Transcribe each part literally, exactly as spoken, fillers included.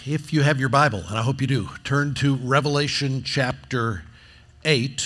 If you have your Bible, and I hope you do, turn to Revelation chapter eight,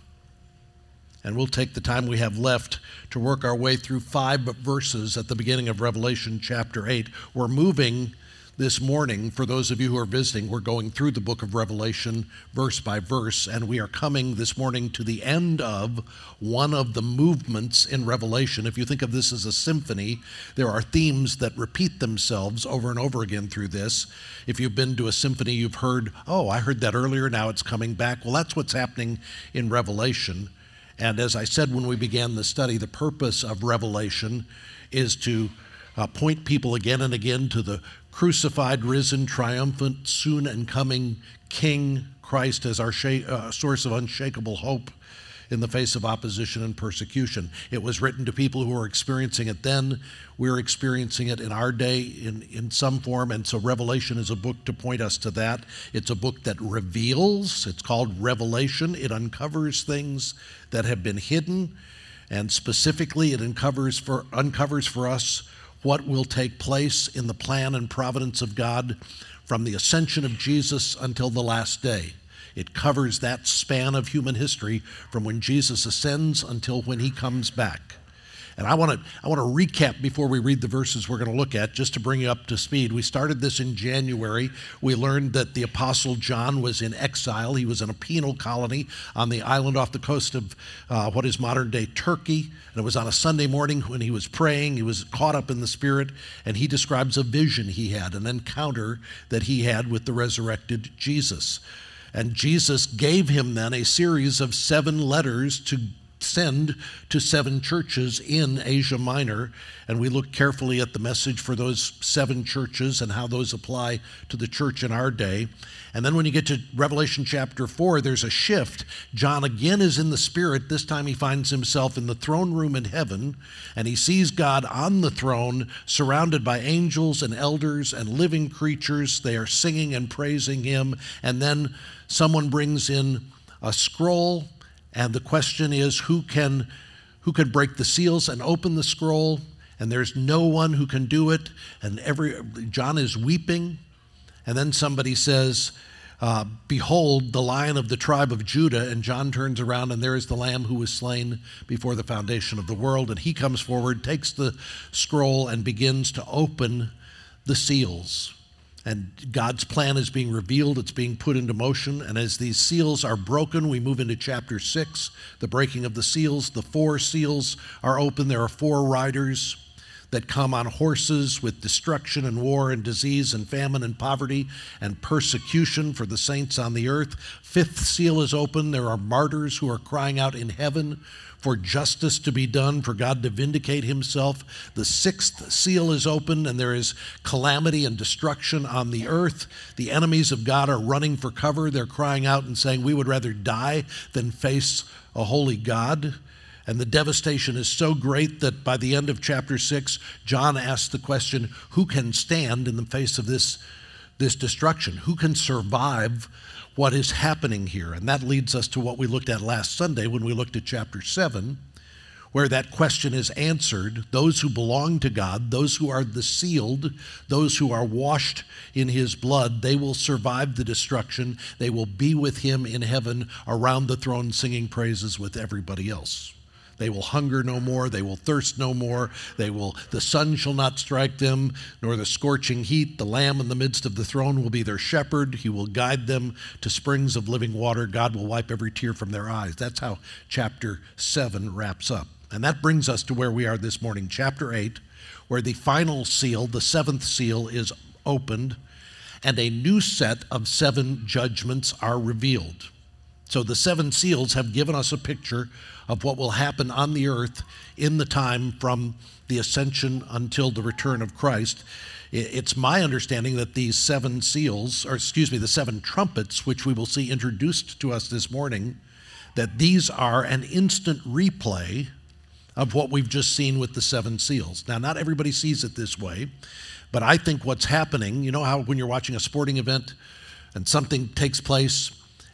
and we'll take the time we have left to work our way through five verses at the beginning of Revelation chapter eight. We're moving this morning, for those of you who are visiting, we're going through the book of Revelation verse by verse, and we are coming this morning to the end of one of the movements in Revelation. If you think of this as a symphony, there are themes that repeat themselves over and over again through this. If you've been to a symphony, you've heard, oh, I heard that earlier, now it's coming back. Well, that's what's happening in Revelation. And as I said when we began the study, the purpose of Revelation is to uh, point people again and again to the crucified, risen, triumphant, soon and coming King Christ as our sh- uh, source of unshakable hope in the face of opposition and persecution. It was written to people who were experiencing it then. We're experiencing it in our day in, in some form, and so Revelation is a book to point us to that. It's a book that reveals. It's called Revelation. It uncovers things that have been hidden, and specifically it uncovers for, uncovers for us what will take place in the plan and providence of God from the ascension of Jesus until the last day. It covers that span of human history from when Jesus ascends until when he comes back. And I want to I want to recap before we read the verses we're going to look at, just to bring you up to speed. We started this in January. We learned that the Apostle John was in exile. He was in a penal colony on the island off the coast of uh, what is modern-day Turkey. And it was on a Sunday morning when he was praying. He was caught up in the Spirit, and he describes a vision he had, an encounter that he had with the resurrected Jesus. And Jesus gave him then a series of seven letters to send to seven churches in Asia Minor, and we look carefully at the message for those seven churches and how those apply to the church in our day. And then when you get to Revelation chapter four, there's a shift. John again is in the Spirit. This time he finds himself in the throne room in heaven, and he sees God on the throne, surrounded by angels and elders and living creatures. They are singing and praising him, and then someone brings in a scroll. And the question is, who can who can break the seals and open the scroll? And there's no one who can do it. And every John is weeping. And then somebody says, uh, behold, the Lion of the tribe of Judah. And John turns around, and there is the Lamb who was slain before the foundation of the world. And he comes forward, takes the scroll, and begins to open the seals. And God's plan is being revealed, it's being put into motion, and as these seals are broken, we move into chapter six, the breaking of the seals. The four seals are open. There are four riders that come on horses with destruction and war and disease and famine and poverty and persecution for the saints on the earth. Fifth seal is open. There are martyrs who are crying out in heaven for justice to be done, for God to vindicate himself. The sixth seal is open, and there is calamity and destruction on the earth. The enemies of God are running for cover. They're crying out and saying, we would rather die than face a holy God. And the devastation is so great that by the end of chapter six, John asks the question, who can stand in the face of this, this destruction? Who can survive what is happening here? And that leads us to what we looked at last Sunday when we looked at chapter seven, where that question is answered. Those who belong to God, those who are the sealed, those who are washed in his blood, they will survive the destruction. They will be with him in heaven around the throne singing praises with everybody else. They will hunger no more, they will thirst no more, they will, the sun shall not strike them, nor the scorching heat. The Lamb in the midst of the throne will be their shepherd. He will guide them to springs of living water. God will wipe every tear from their eyes. That's how chapter seven wraps up. And that brings us to where we are this morning, chapter eight, where the final seal, the seventh seal, is opened, and a new set of seven judgments are revealed. So the seven seals have given us a picture of what will happen on the earth in the time from the ascension until the return of Christ. It's my understanding that these seven seals, or excuse me, the seven trumpets, which we will see introduced to us this morning, that these are an instant replay of what we've just seen with the seven seals. Now, not everybody sees it this way, but I think what's happening, you know how when you're watching a sporting event and something takes place,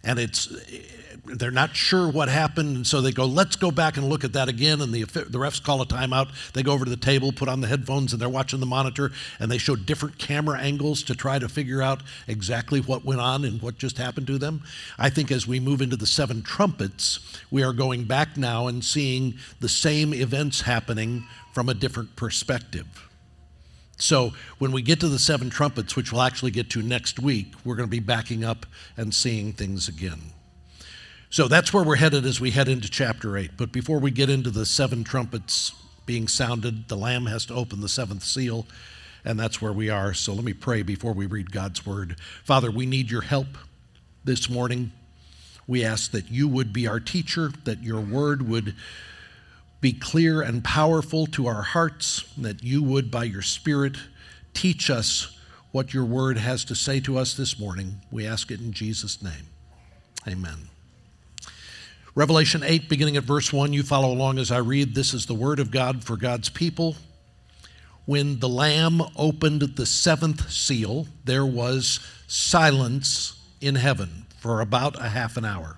and it's they're not sure what happened, and so they go, let's go back and look at that again, and the, the refs call a timeout. They go over to the table, put on the headphones, and they're watching the monitor, and they show different camera angles to try to figure out exactly what went on and what just happened to them. I think as we move into the seven trumpets, we are going back now and seeing the same events happening from a different perspective. So when we get to the seven trumpets, which we'll actually get to next week, we're going to be backing up and seeing things again. So that's where we're headed as we head into chapter eight. But before we get into the seven trumpets being sounded, the Lamb has to open the seventh seal, and that's where we are. So let me pray before we read God's word. Father, we need your help this morning. We ask that you would be our teacher, that your word would be clear and powerful to our hearts, that you would, by your Spirit, teach us what your word has to say to us this morning. We ask it in Jesus' name. Amen. Revelation eight, beginning at verse one, you follow along as I read. This is the word of God for God's people. When the Lamb opened the seventh seal, there was silence in heaven for about a half an hour.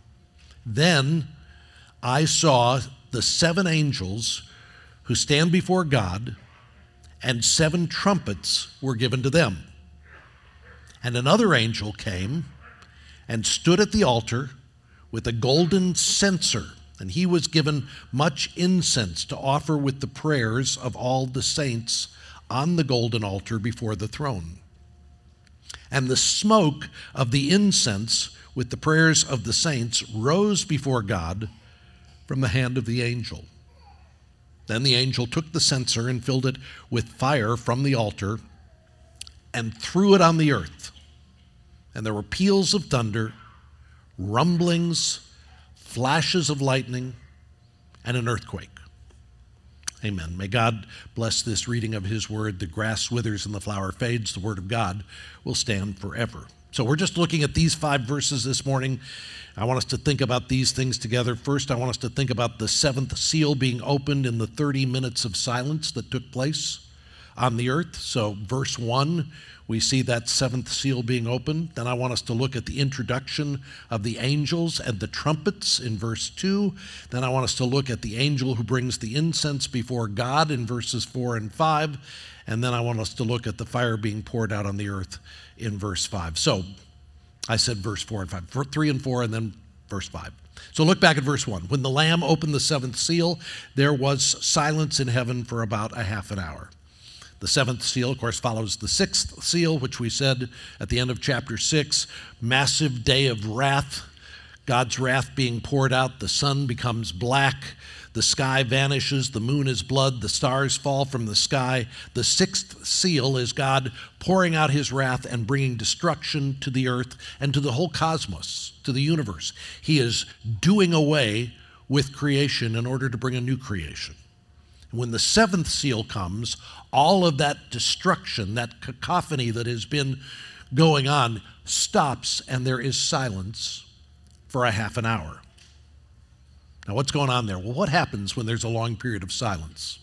Then I saw the seven angels who stand before God, and seven trumpets were given to them. And another angel came and stood at the altar with a golden censer, and he was given much incense to offer with the prayers of all the saints on the golden altar before the throne. And the smoke of the incense with the prayers of the saints rose before God from the hand of the angel. Then the angel took the censer and filled it with fire from the altar and threw it on the earth. And there were peals of thunder, rumblings, flashes of lightning, and an earthquake. Amen. May God bless this reading of his word. The grass withers and the flower fades. The word of God will stand forever. So we're just looking at these five verses this morning. I want us to think about these things together. First, I want us to think about the seventh seal being opened in the thirty minutes of silence that took place on the earth. So verse one, we see that seventh seal being opened. Then I want us to look at the introduction of the angels and the trumpets in verse two. Then I want us to look at the angel who brings the incense before God in verses four and five. And then I want us to look at the fire being poured out on the earth in verse five. So I said verse four and five, three and four, and then verse five. So look back at verse one. When the Lamb opened the seventh seal, there was silence in heaven for about a half an hour. The seventh seal, of course, follows the sixth seal, which we said at the end of chapter six, massive day of wrath, God's wrath being poured out. The sun becomes black, the sky vanishes, the moon is blood, the stars fall from the sky. The sixth seal is God pouring out his wrath and bringing destruction to the earth and to the whole cosmos, to the universe. He is doing away with creation in order to bring a new creation. When the seventh seal comes, all of that destruction, that cacophony that has been going on, stops, and there is silence for a half an hour. Now, what's going on there? Well, what happens when there's a long period of silence?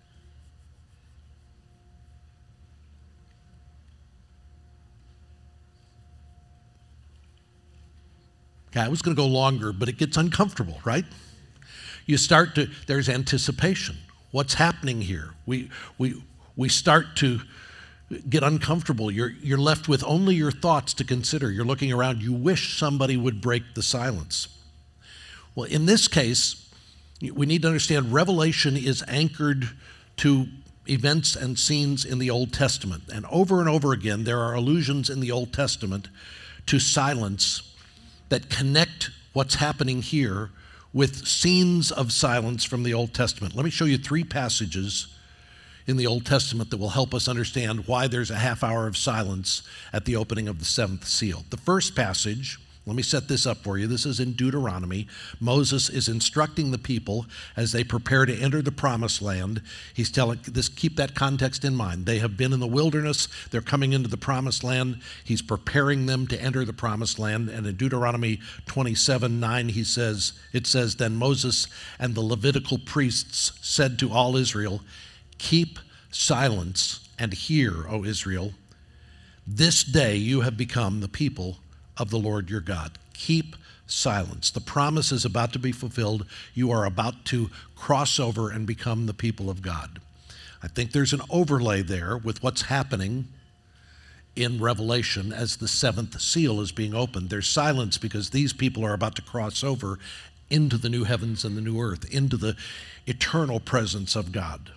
Okay, I was going to go longer, but it gets uncomfortable, right? You start to, there's anticipation. What's happening here? We, we, we start to get uncomfortable. You're, you're left with only your thoughts to consider. You're looking around. You wish somebody would break the silence. Well, in this case, we need to understand Revelation is anchored to events and scenes in the Old Testament. And over and over again, there are allusions in the Old Testament to silence that connect what's happening here with scenes of silence from the Old Testament. Let me show you three passages in the Old Testament that will help us understand why there's a half hour of silence at the opening of the seventh seal. The first passage, let me set this up for you. This is in Deuteronomy. Moses is instructing the people as they prepare to enter the promised land. He's telling this, keep that context in mind. They have been in the wilderness. They're coming into the promised land. He's preparing them to enter the promised land. And in Deuteronomy twenty-seven nine, he says, it says, then Moses and the Levitical priests said to all Israel, keep silence and hear, O Israel. This day you have become the people of the Lord your God. Keep silence. The promise is about to be fulfilled. You are about to cross over and become the people of God. I think there's an overlay there with what's happening in Revelation as the seventh seal is being opened. There's silence because these people are about to cross over into the new heavens and the new earth, into the eternal presence of God.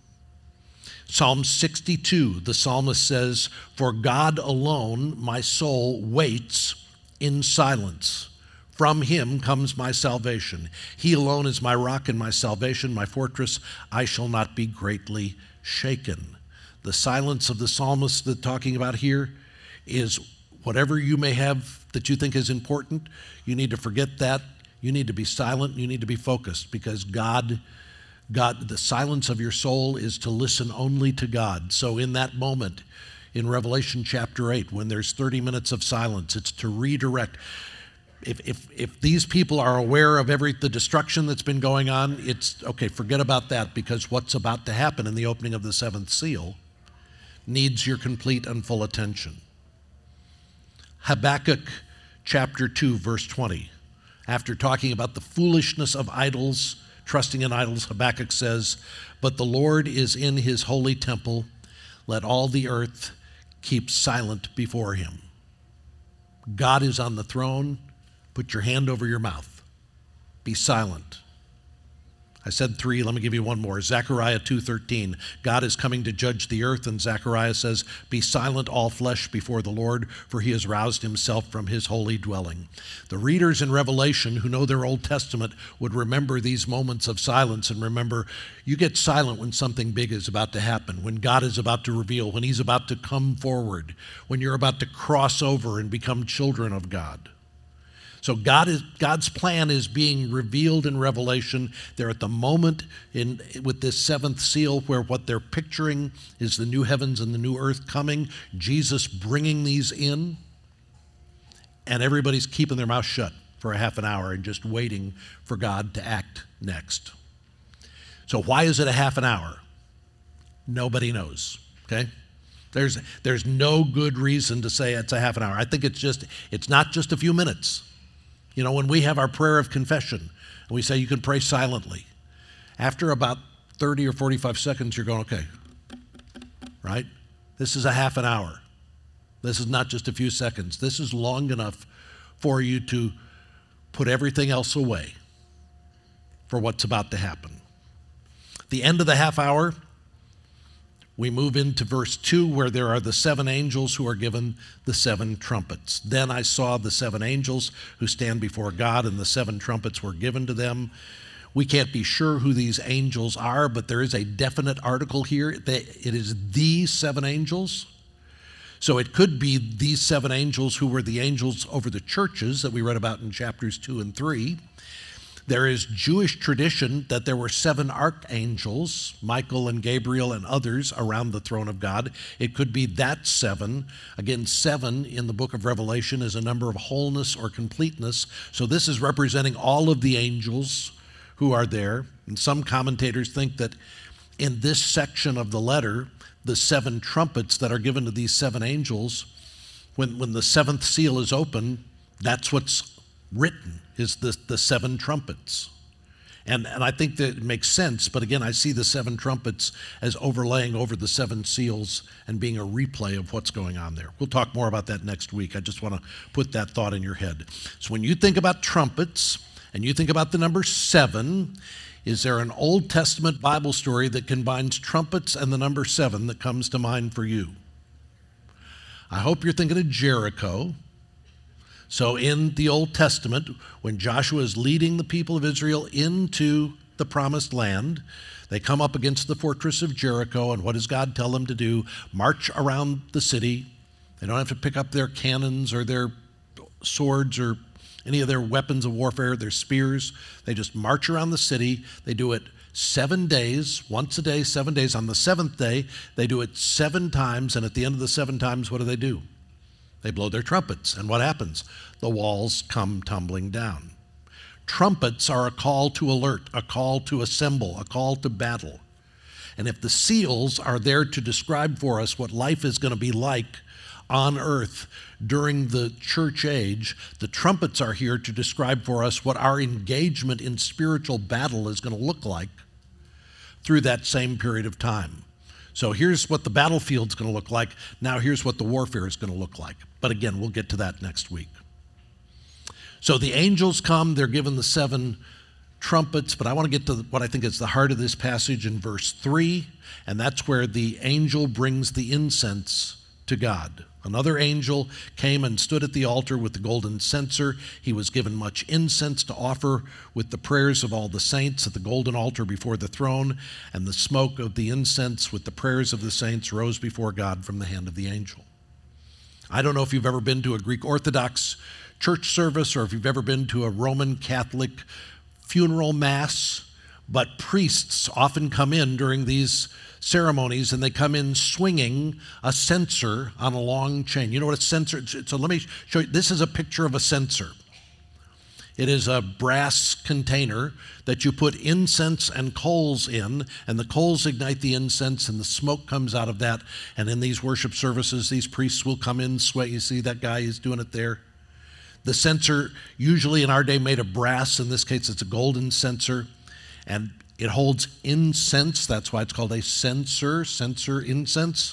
Psalm sixty-two, the psalmist says, "For God alone my soul waits in silence. From him comes my salvation. He alone is my rock and my salvation, my fortress. I shall not be greatly shaken." The silence of the psalmist that talking about here is whatever you may have that you think is important, you need to forget that. You need to be silent. You need to be focused because God, God, the silence of your soul is to listen only to God. So in that moment, in Revelation chapter eight, when there's thirty minutes of silence, it's to redirect. If, if, if these people are aware of every the destruction that's been going on, it's, okay, forget about that because what's about to happen in the opening of the seventh seal needs your complete and full attention. Habakkuk chapter two, verse twenty. After talking about the foolishness of idols, trusting in idols, Habakkuk says, "But the Lord is in his holy temple. Let all the earth keep silent before him." God is on the throne. Put your hand over your mouth. Be silent. I said three, let me give you one more. Zechariah two thirteen. God is coming to judge the earth, and Zechariah says, "Be silent, all flesh, before the Lord, for he has roused himself from his holy dwelling." The readers in Revelation who know their Old Testament would remember these moments of silence and remember you get silent when something big is about to happen, when God is about to reveal, when he's about to come forward, when you're about to cross over and become children of God. So God is, God's plan is being revealed in Revelation. They're at the moment in with this seventh seal where what they're picturing is the new heavens and the new earth coming, Jesus bringing these in, and everybody's keeping their mouth shut for a half an hour and just waiting for God to act next. So why is it a half an hour? Nobody knows, okay? There's, there's no good reason to say it's a half an hour. I think it's just, it's not just a few minutes. You know, when we have our prayer of confession, and we say you can pray silently, after about thirty or forty-five seconds, you're going, okay, right? This is a half an hour. This is not just a few seconds. This is long enough for you to put everything else away for what's about to happen. The end of the half hour, we move into verse two where there are the seven angels who are given the seven trumpets. Then I saw the seven angels who stand before God, and the seven trumpets were given to them. We can't be sure who these angels are, but there is a definite article here that it is the seven angels. So it could be these seven angels who were the angels over the churches that we read about in chapters two and three. There is Jewish tradition that there were seven archangels, Michael and Gabriel and others, around the throne of God. It could be that seven. Again, seven in the book of Revelation is a number of wholeness or completeness. So this is representing all of the angels who are there. And some commentators think that in this section of the letter, the seven trumpets that are given to these seven angels, when, when the seventh seal is open, that's what's written, is the, the seven trumpets. And, and I think that it makes sense, but again, I see the seven trumpets as overlaying over the seven seals and being a replay of what's going on there. We'll talk more about that next week. I just want to put that thought in your head. So when you think about trumpets and you think about the number seven, is there an Old Testament Bible story that combines trumpets and the number seven that comes to mind for you? I hope you're thinking of Jericho. So in the Old Testament, when Joshua is leading the people of Israel into the promised land, they come up against the fortress of Jericho, and what does God tell them to do? March around the city. They don't have to pick up their cannons or their swords or any of their weapons of warfare, their spears. They just march around the city. They do it seven days, once a day, seven days. On the seventh day, they do it seven times, and at the end of the seven times, what do they do? They blow their trumpets, and what happens? The walls come tumbling down. Trumpets are a call to alert, a call to assemble, a call to battle. And if the seals are there to describe for us what life is going to be like on earth during the church age, the trumpets are here to describe for us what our engagement in spiritual battle is going to look like through that same period of time. So here's what the battlefield's going to look like. Now here's what the warfare is going to look like. But again, we'll get to that next week. So the angels come, they're given the seven trumpets, but I want to get to what I think is the heart of this passage in verse three, and that's where the angel brings the incense to God. Another angel came and stood at the altar with the golden censer. He was given much incense to offer with the prayers of all the saints at the golden altar before the throne, and the smoke of the incense with the prayers of the saints rose before God from the hand of the angel. I don't know if you've ever been to a Greek Orthodox church service or if you've ever been to a Roman Catholic funeral mass, but priests often come in during these ceremonies, and they come in swinging a censer on a long chain. You know what a censer is? So let me show you. This is a picture of a censer. It is a brass container that you put incense and coals in, and the coals ignite the incense, and the smoke comes out of that. And in these worship services, these priests will come in, sweat. You see that guy is doing it there. The censer, usually in our day, made of brass. In this case, it's a golden censer, and it holds incense. That's why it's called a censer, censer incense.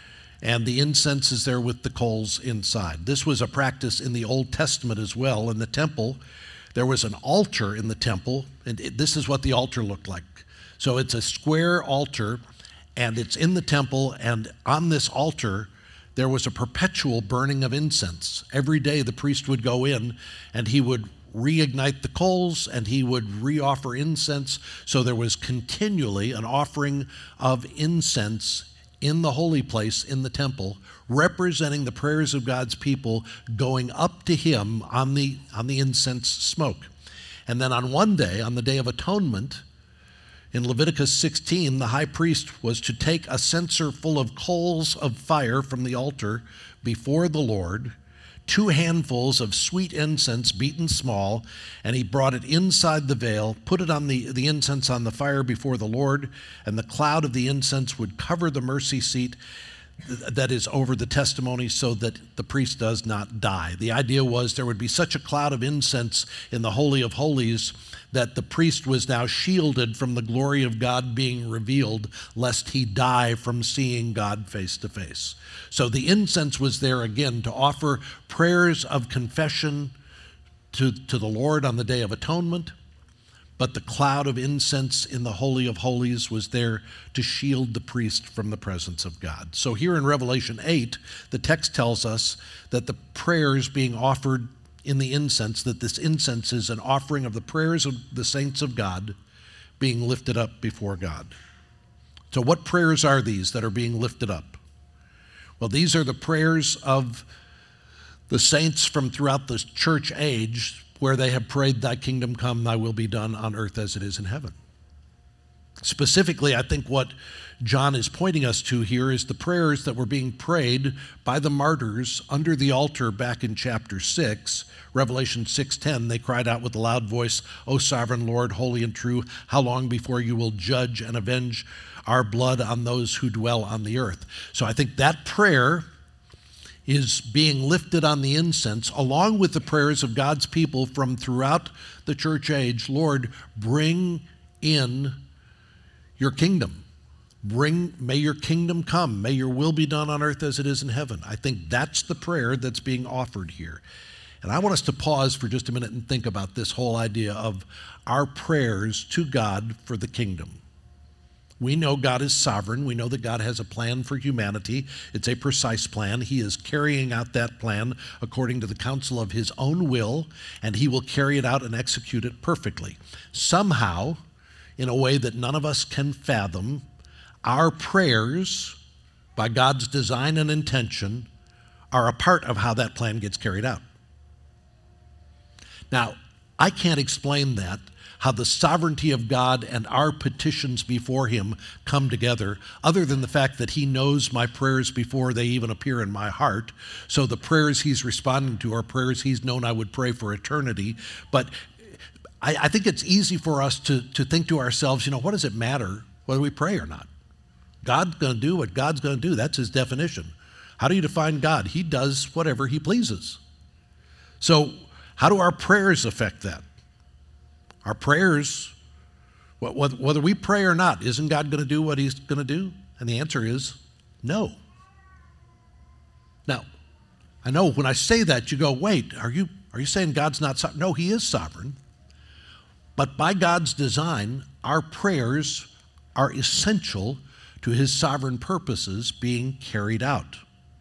And the incense is there with the coals inside. This was a practice in the Old Testament as well. In the temple, there was an altar in the temple, and it, this is what the altar looked like. So it's a square altar, and it's in the temple, and on this altar, there was a perpetual burning of incense. Every day the priest would go in, and he would reignite the coals, and he would re-offer incense. So there was continually an offering of incense in the holy place in the temple, representing the prayers of God's people going up to him on the, on the incense smoke. And then on one day, on the Day of Atonement, in Leviticus sixteen, the high priest was to take a censer full of coals of fire from the altar before the Lord, two handfuls of sweet incense beaten small, and he brought it inside the veil, put it on the, the incense on the fire before the Lord, and the cloud of the incense would cover the mercy seat that is over the testimony so that the priest does not die. The idea was there would be such a cloud of incense in the Holy of Holies that the priest was now shielded from the glory of God being revealed, lest he die from seeing God face to face. So the incense was there again to offer prayers of confession to, to the Lord on the Day of Atonement, but the cloud of incense in the Holy of Holies was there to shield the priest from the presence of God. So here in Revelation eight, the text tells us that the prayers being offered in the incense, that this incense is an offering of the prayers of the saints of God being lifted up before God. So what prayers are these that are being lifted up? Well, these are the prayers of the saints from throughout the church age, where they have prayed, thy kingdom come, thy will be done on earth as it is in heaven. Specifically, I think what John is pointing us to here is the prayers that were being prayed by the martyrs under the altar back in chapter six, Revelation six ten. They cried out with a loud voice, O sovereign Lord, holy and true, how long before you will judge and avenge our blood on those who dwell on the earth? So I think that prayer is being lifted on the incense, along with the prayers of God's people from throughout the church age. Lord, bring in your kingdom. Bring, may your kingdom come. May your will be done on earth as it is in heaven. I think that's the prayer that's being offered here. And I want us to pause for just a minute and think about this whole idea of our prayers to God for the kingdom. We know God is sovereign. We know that God has a plan for humanity. It's a precise plan. He is carrying out that plan according to the counsel of his own will, and he will carry it out and execute it perfectly. Somehow, in a way that none of us can fathom, our prayers, by God's design and intention, are a part of how that plan gets carried out. Now, I can't explain that, how the sovereignty of God and our petitions before him come together, other than the fact that he knows my prayers before they even appear in my heart. So the prayers he's responding to are prayers he's known I would pray for eternity. But I, I think it's easy for us to, to think to ourselves, you know, what does it matter whether we pray or not? God's going to do what God's going to do. That's his definition. How do you define God? He does whatever he pleases. So how do our prayers affect that? Our prayers, whether we pray or not, isn't God going to do what he's going to do? And the answer is no. Now, I know when I say that, you go, wait, are you, are you saying God's not sovereign? No, he is sovereign. But by God's design, our prayers are essential to his sovereign purposes being carried out.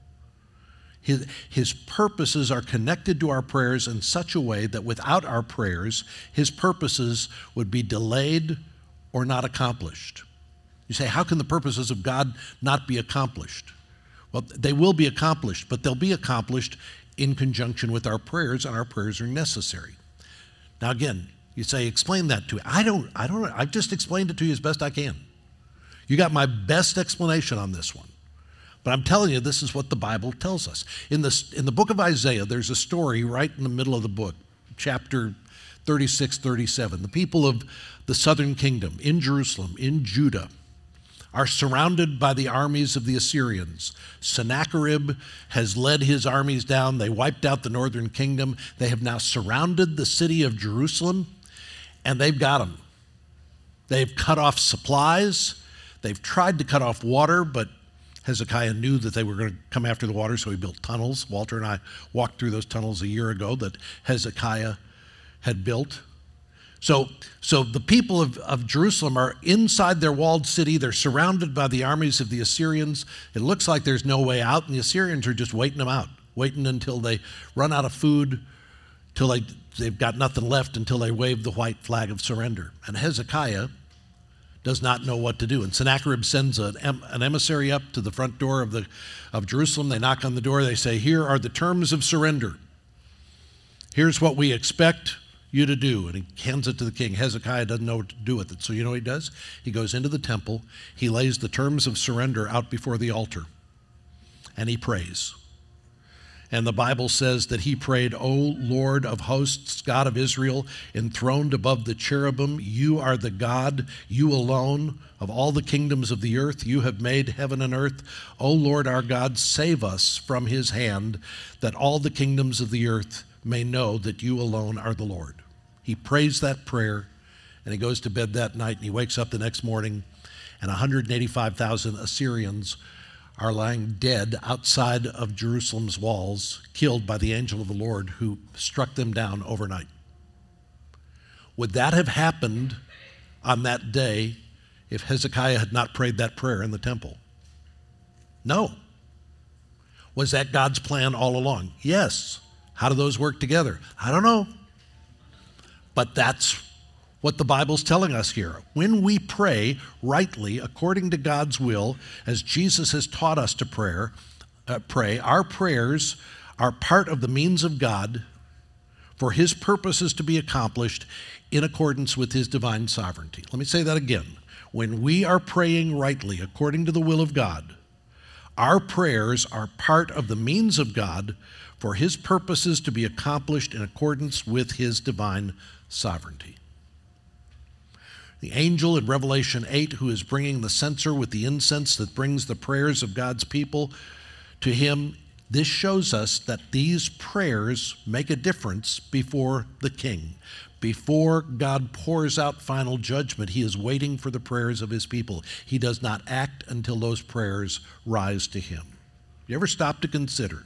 His, his purposes are connected to our prayers in such a way that without our prayers, his purposes would be delayed or not accomplished. You say, how can the purposes of God not be accomplished? Well, they will be accomplished, but they'll be accomplished in conjunction with our prayers, and our prayers are necessary. Now again, you say, explain that to me. I don't, I don't, I've just explained it to you as best I can. You got my best explanation on this one. But I'm telling you, this is what the Bible tells us. In the, in the book of Isaiah, there's a story right in the middle of the book, chapter thirty-six, thirty-seven. The people of the southern kingdom in Jerusalem, in Judah, are surrounded by the armies of the Assyrians. Sennacherib has led his armies down. They wiped out the northern kingdom. They have now surrounded the city of Jerusalem, and they've got them. They've cut off supplies. They've tried to cut off water, but Hezekiah knew that they were going to come after the water, so he built tunnels. Walter and I walked through those tunnels a year ago that Hezekiah had built. So, so the people of, of Jerusalem are inside their walled city. They're surrounded by the armies of the Assyrians. It looks like there's no way out, and the Assyrians are just waiting them out, waiting until they run out of food, till they, they've got nothing left, until they wave the white flag of surrender. And Hezekiah does not know what to do. And Sennacherib sends an, an emissary up to the front door of, the, of Jerusalem. They knock on the door. They say, here are the terms of surrender. Here's what we expect you to do. And he hands it to the king. Hezekiah doesn't know what to do with it. So you know what he does? He goes into the temple. He lays the terms of surrender out before the altar. And he prays. And the Bible says that he prayed, O Lord of hosts, God of Israel, enthroned above the cherubim, you are the God, you alone, of all the kingdoms of the earth. You have made heaven and earth. O Lord our God, save us from his hand, that all the kingdoms of the earth may know that you alone are the Lord. He prays that prayer, and he goes to bed that night, and he wakes up the next morning, and one hundred eighty-five thousand Assyrians are lying dead outside of Jerusalem's walls, killed by the angel of the Lord who struck them down overnight. Would that have happened on that day if Hezekiah had not prayed that prayer in the temple? No. Was that God's plan all along? Yes. How do those work together? I don't know. But that's what the Bible's telling us here. When we pray rightly, according to God's will, as Jesus has taught us to prayer, uh, pray, our prayers are part of the means of God for his purposes to be accomplished in accordance with his divine sovereignty. Let me say that again. When we are praying rightly, according to the will of God, our prayers are part of the means of God for his purposes to be accomplished in accordance with his divine sovereignty. The angel in Revelation eight, who is bringing the censer with the incense that brings the prayers of God's people to him, this shows us that these prayers make a difference before the king. Before God pours out final judgment, he is waiting for the prayers of his people. He does not act until those prayers rise to him. You ever stop to consider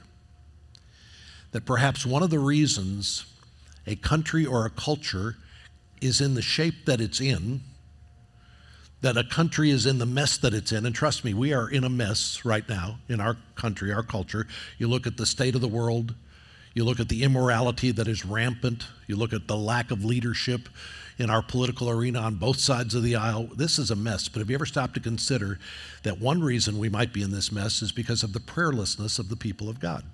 that perhaps one of the reasons a country or a culture is in the shape that it's in, that a country is in the mess that it's in, and trust me, we are in a mess right now in our country, our culture. You look at the state of the world, you look at the immorality that is rampant, you look at the lack of leadership in our political arena on both sides of the aisle. This is a mess, but have you ever stopped to consider that one reason we might be in this mess is because of the prayerlessness of the people of God?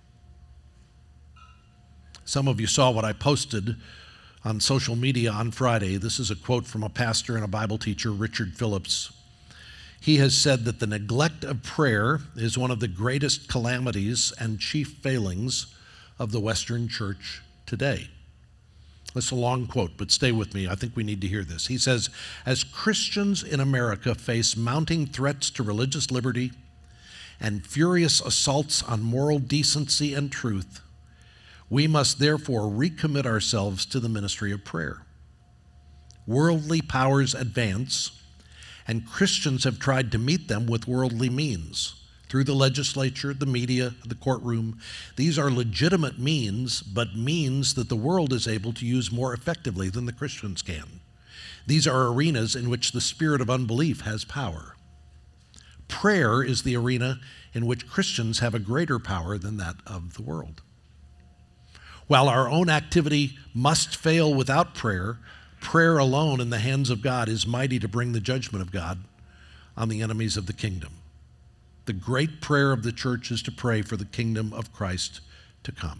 Some of you saw what I posted on social media on Friday. This is a quote from a pastor and a Bible teacher, Richard Phillips. He has said that the neglect of prayer is one of the greatest calamities and chief failings of the Western church today. That's a long quote, but stay with me. I think we need to hear this. He says, as Christians in America face mounting threats to religious liberty and furious assaults on moral decency and truth, we must therefore recommit ourselves to the ministry of prayer. Worldly powers advance, and Christians have tried to meet them with worldly means, through the legislature, the media, the courtroom. These are legitimate means, but means that the world is able to use more effectively than the Christians can. These are arenas in which the spirit of unbelief has power. Prayer is the arena in which Christians have a greater power than that of the world. While our own activity must fail without prayer, prayer alone in the hands of God is mighty to bring the judgment of God on the enemies of the kingdom. The great prayer of the church is to pray for the kingdom of Christ to come.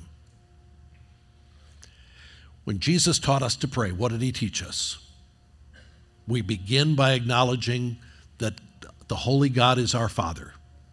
When Jesus taught us to pray, what did he teach us? We begin by acknowledging that the holy God is our Father.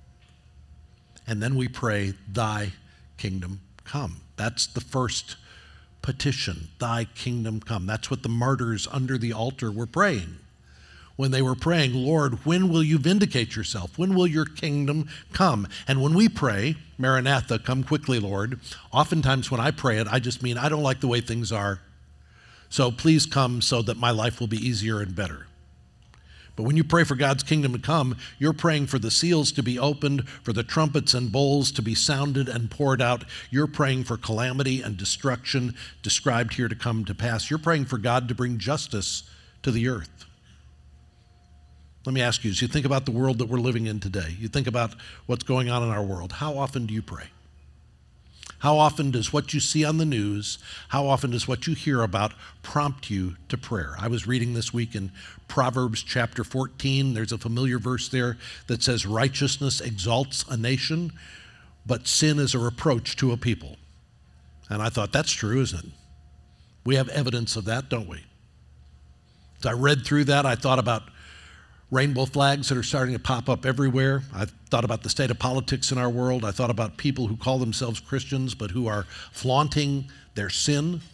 And then we pray, thy kingdom come. That's the first petition, thy kingdom come. That's what the martyrs under the altar were praying. When they were praying, Lord, when will you vindicate yourself? When will your kingdom come? And when we pray, Maranatha, come quickly, Lord, oftentimes when I pray it, I just mean I don't like the way things are. So please come so that my life will be easier and better. But when you pray for God's kingdom to come, you're praying for the seals to be opened, for the trumpets and bowls to be sounded and poured out. You're praying for calamity and destruction described here to come to pass. You're praying for God to bring justice to the earth. Let me ask you, as you think about the world that we're living in today, you think about what's going on in our world, how often do you pray? How often does what you see on the news, how often does what you hear about prompt you to prayer? I was reading this week in Proverbs chapter fourteen. There's a familiar verse there that says, righteousness exalts a nation, but sin is a reproach to a people. And I thought, that's true, isn't it? We have evidence of that, don't we? As I read through that, I thought about rainbow flags that are starting to pop up everywhere. I thought about the state of politics in our world. I thought about people who call themselves Christians but who are flaunting their sin.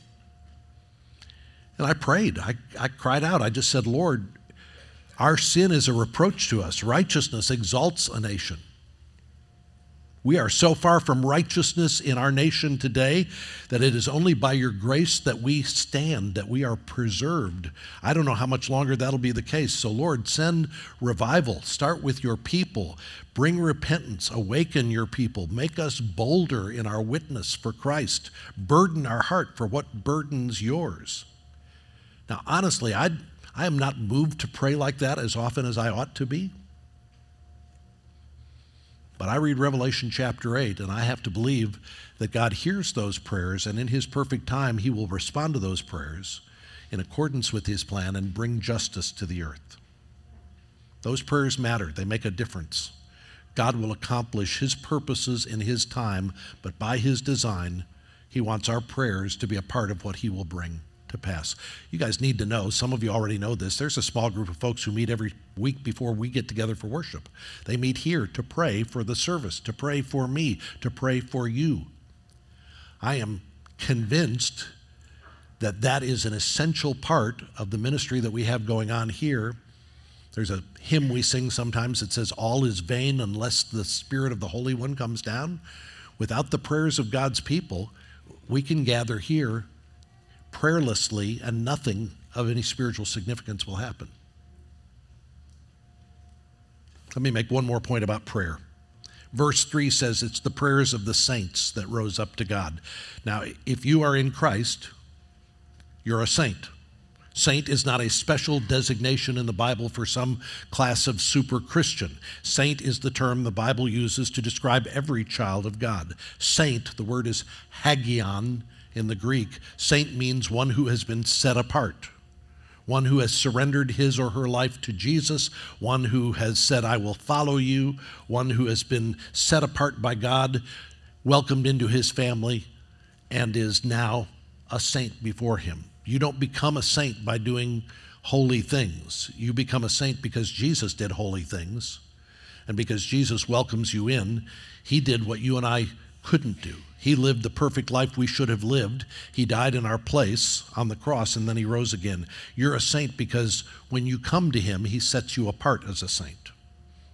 And I prayed. I, I cried out. I just said, Lord, our sin is a reproach to us. Righteousness exalts a nation. We are so far from righteousness in our nation today that it is only by your grace that we stand, that we are preserved. I don't know how much longer that'll be the case. So Lord, send revival. Start with your people. Bring repentance. Awaken your people. Make us bolder in our witness for Christ. Burden our heart for what burdens yours. Now, honestly, I I am not moved to pray like that as often as I ought to be. But I read Revelation chapter eight, and I have to believe that God hears those prayers, and in his perfect time, he will respond to those prayers in accordance with his plan and bring justice to the earth. Those prayers matter. They make a difference. God will accomplish his purposes in his time, but by his design, he wants our prayers to be a part of what he will bring to pass. You guys need to know, some of you already know this, there's a small group of folks who meet every week before we get together for worship. They meet here to pray for the service, to pray for me, to pray for you. I am convinced that that is an essential part of the ministry that we have going on here. There's a hymn we sing sometimes that says, all is vain unless the Spirit of the Holy One comes down. Without the prayers of God's people, we can gather here prayerlessly, and nothing of any spiritual significance will happen. Let me make one more point about prayer. Verse three says it's the prayers of the saints that rose up to God. Now, if you are in Christ, you're a saint. Saint is not a special designation in the Bible for some class of super Christian. Saint is the term the Bible uses to describe every child of God. Saint, the word is hagion, in the Greek. Saint means one who has been set apart, one who has surrendered his or her life to Jesus, one who has said, I will follow you, one who has been set apart by God, welcomed into his family, and is now a saint before him. You don't become a saint by doing holy things. You become a saint because Jesus did holy things, and because Jesus welcomes you in. He did what you and I couldn't do. He lived the perfect life we should have lived. He died in our place on the cross, and then he rose again. You're a saint because when you come to him, he sets you apart as a saint.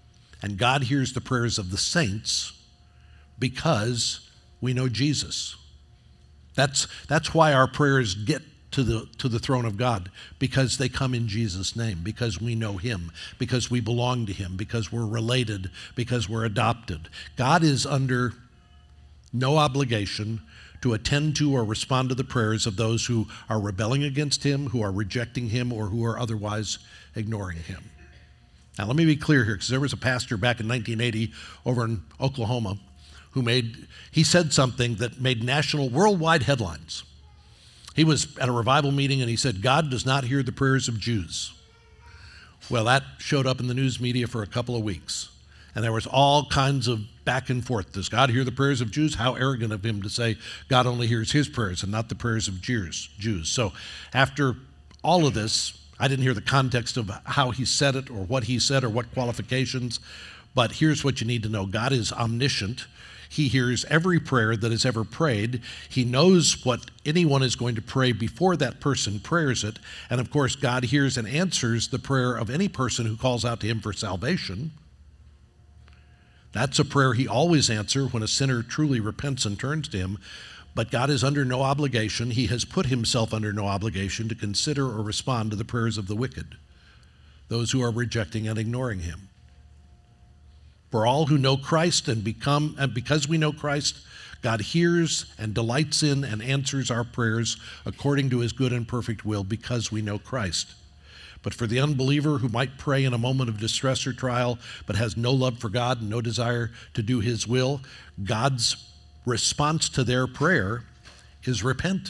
And God hears the prayers of the saints because we know Jesus. That's, that's why our prayers get to the, to the throne of God, because they come in Jesus' name, because we know him, because we belong to him, because we're related, because we're adopted. God is under no obligation to attend to or respond to the prayers of those who are rebelling against him, who are rejecting him, or who are otherwise ignoring him. Now, let me be clear here, because there was a pastor back in nineteen eighty over in Oklahoma who made, he said something that made national, worldwide headlines. He was at a revival meeting and he said, God does not hear the prayers of Jews. Well, that showed up in the news media for a couple of weeks. And there was all kinds of back and forth. Does God hear the prayers of Jews? How arrogant of him to say God only hears his prayers and not the prayers of Jews. Jews. So after all of this, I didn't hear the context of how he said it or what he said or what qualifications, but here's what you need to know. God is omniscient. He hears every prayer that is ever prayed. He knows what anyone is going to pray before that person prayers it. And of course, God hears and answers the prayer of any person who calls out to him for salvation. That's a prayer he always answers when a sinner truly repents and turns to him. But God is under no obligation. He has put himself under no obligation to consider or respond to the prayers of the wicked, those who are rejecting and ignoring him. For all who know Christ and become, and because we know Christ, God hears and delights in and answers our prayers according to his good and perfect will because we know Christ. But for the unbeliever who might pray in a moment of distress or trial, but has no love for God and no desire to do his will, God's response to their prayer is repent.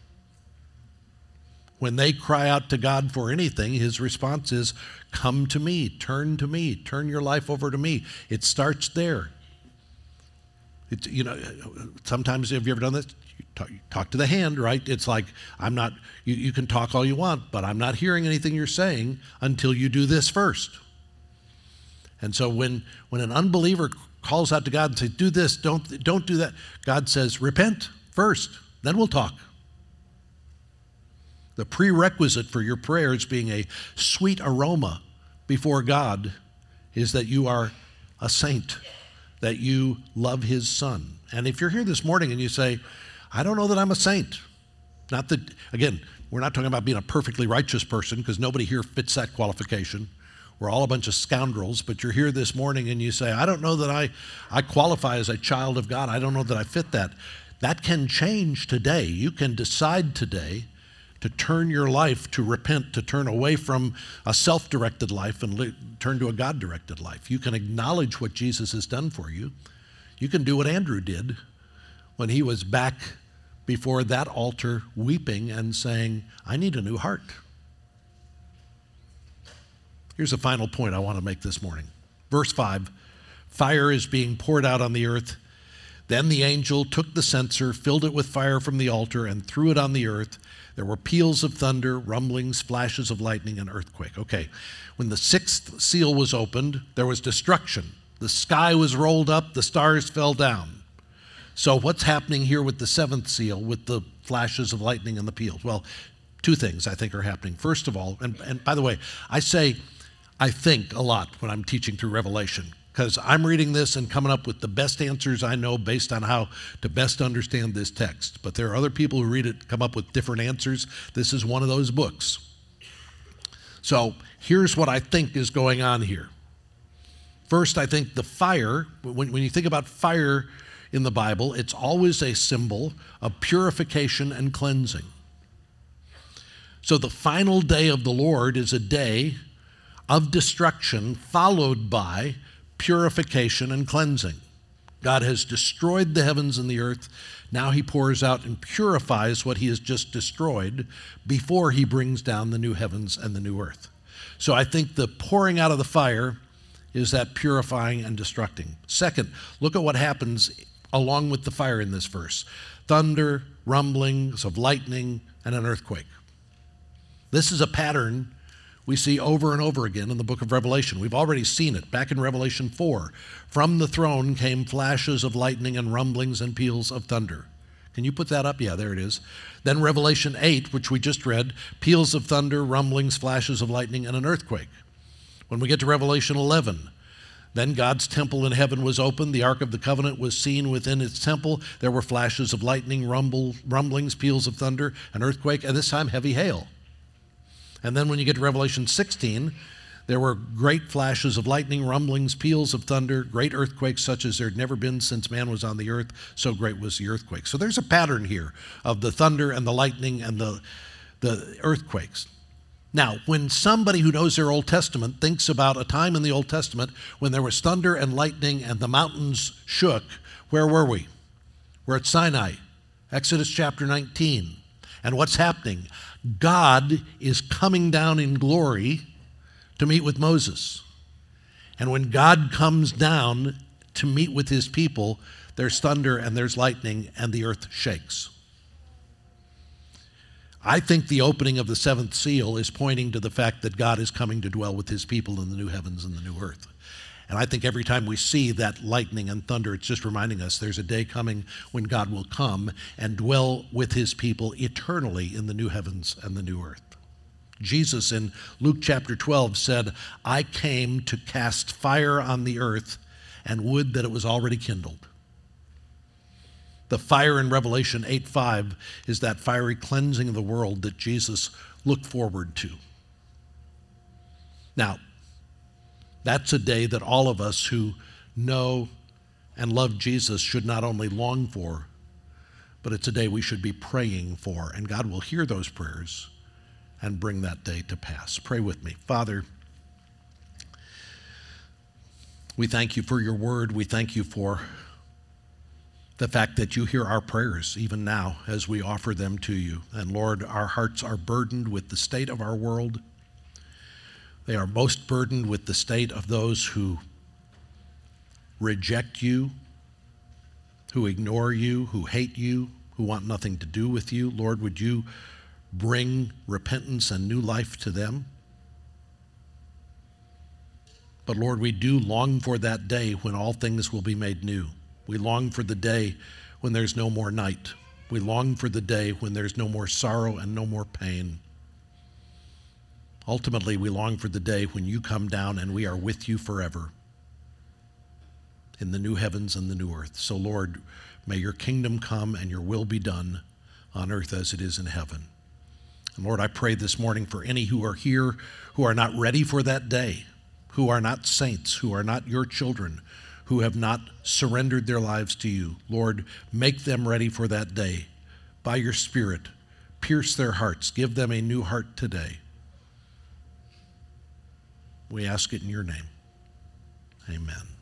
When they cry out to God for anything, his response is, come to me, turn to me, turn your life over to me. It starts there. It's, you know, sometimes, have you ever done this? You talk, you talk to the hand, right? It's like, I'm not, you, you can talk all you want, but I'm not hearing anything you're saying until you do this first. And so when, when an unbeliever calls out to God and says, do this, don't, don't do that, God says, repent first, then we'll talk. The prerequisite for your prayers being a sweet aroma before God is that you are a saint, that you love his son. And if you're here this morning and you say, I don't know that I'm a saint, not that, again, we're not talking about being a perfectly righteous person because nobody here fits that qualification. We're all a bunch of scoundrels, but you're here this morning and you say, I don't know that I, I qualify as a child of God. I don't know that I fit that. That can change today. You can decide today to turn your life, to repent, to turn away from a self-directed life and li- turn to a God-directed life. You can acknowledge what Jesus has done for you. You can do what Andrew did when he was back before that altar weeping and saying, I need a new heart. Here's a final point I want to make this morning. Verse five, fire is being poured out on the earth. Then the angel took the censer, filled it with fire from the altar, and threw it on the earth. There were peals of thunder, rumblings, flashes of lightning, and earthquake. Okay, when the sixth seal was opened, there was destruction. The sky was rolled up, the stars fell down. So what's happening here with the seventh seal, with the flashes of lightning and the peals? Well, two things I think are happening. First of all, and, and by the way, I say I think a lot when I'm teaching through Revelation, because I'm reading this and coming up with the best answers I know based on how to best understand this text. But there are other people who read it, come up with different answers. This is one of those books. So here's what I think is going on here. First, I think the fire, when, when you think about fire in the Bible, it's always a symbol of purification and cleansing. So the final day of the Lord is a day of destruction followed by purification and cleansing. God has destroyed the heavens and the earth. Now he pours out and purifies what he has just destroyed before he brings down the new heavens and the new earth. So I think the pouring out of the fire is that purifying and destructing. Second, look at what happens along with the fire in this verse. Thunder, rumblings of lightning, and an earthquake. This is a pattern we see over and over again in the book of Revelation. We've already seen it back in Revelation four. From the throne came flashes of lightning and rumblings and peals of thunder. Can you put that up? Yeah, there it is. Then Revelation eight, which we just read, peals of thunder, rumblings, flashes of lightning, and an earthquake. When we get to Revelation eleven, Then God's temple in heaven was opened. The Ark of the Covenant was seen within its temple. There were flashes of lightning, rumble, rumblings, peals of thunder, an earthquake, and this time heavy hail. And then when you get to Revelation sixteen, there were great flashes of lightning, rumblings, peals of thunder, great earthquakes such as there had never been since man was on the earth. So great was the earthquake. So there's a pattern here of the thunder and the lightning and the, the earthquakes. Now, when somebody who knows their Old Testament thinks about a time in the Old Testament when there was thunder and lightning and the mountains shook, where were we? We're at Sinai, Exodus chapter nineteen. And what's happening? God is coming down in glory to meet with Moses. And when God comes down to meet with his people, there's thunder and there's lightning and the earth shakes. I think the opening of the seventh seal is pointing to the fact that God is coming to dwell with his people in the new heavens and the new earth. And I think every time we see that lightning and thunder, it's just reminding us there's a day coming when God will come and dwell with his people eternally in the new heavens and the new earth. Jesus in Luke chapter twelve said, I came to cast fire on the earth and would that it was already kindled. The fire in Revelation eight five is that fiery cleansing of the world that Jesus looked forward to. Now, that's a day that all of us who know and love Jesus should not only long for, but it's a day we should be praying for, and God will hear those prayers and bring that day to pass. Pray with me. Father, we thank you for your word. We thank you for the fact that you hear our prayers even now as we offer them to you. And Lord, our hearts are burdened with the state of our world. They are most burdened with the state of those who reject you, who ignore you, who hate you, who want nothing to do with you. Lord, would you bring repentance and new life to them? But Lord, we do long for that day when all things will be made new. We long for the day when there's no more night. We long for the day when there's no more sorrow and no more pain. Ultimately, we long for the day when you come down and we are with you forever in the new heavens and the new earth. So, Lord, may your kingdom come and your will be done on earth as it is in heaven. And Lord, I pray this morning for any who are here who are not ready for that day, who are not saints, who are not your children, who have not surrendered their lives to you. Lord, make them ready for that day. By your Spirit, pierce their hearts. Give them a new heart today. We ask it in your name. Amen.